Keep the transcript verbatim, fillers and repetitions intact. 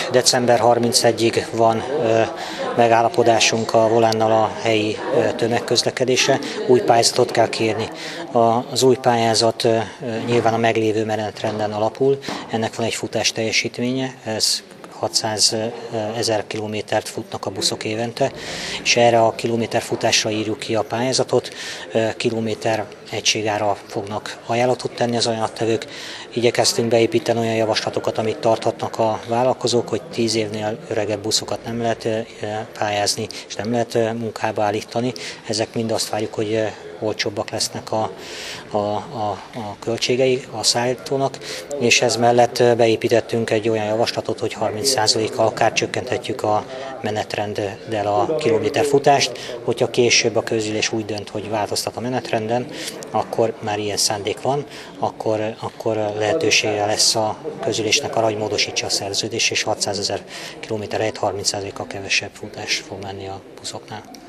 december harmincegyedikéig van megállapodásunk a Volánnal a helyi tömegközlekedésre. Új pályázatot kell kérni. Az új pályázat nyilván a meglévő menetrenden alapul, ennek van egy futás teljesítménye, ez hatszázezer kilométert futnak a buszok évente, és erre a kilométer futásra írjuk ki a pályázatot, kilométer egységára fognak ajánlatot tenni az ajánlattevők. Igyekeztünk beépíteni olyan javaslatokat, amit tarthatnak a vállalkozók, hogy tíz évnél öregebb buszokat nem lehet pályázni, és nem lehet munkába állítani. Ezek mind azt várjuk, hogy olcsóbbak lesznek a, a, a, a költségei a szállítónak, és ez mellett beépítettünk egy olyan javaslatot, hogy harminc százalékkal akár csökkenthetjük a menetrenddel a kilométerfutást, hogyha később a közgyűlés úgy dönt, hogy változtat a menetrenden, akkor már ilyen szándék van, akkor, akkor lehetősége lesz a közgyűlésnek arra, hogy módosítsa a szerződést, és hatszázezer kilométer helyett harminc százalékkal kevesebb futás fog menni a buszoknál.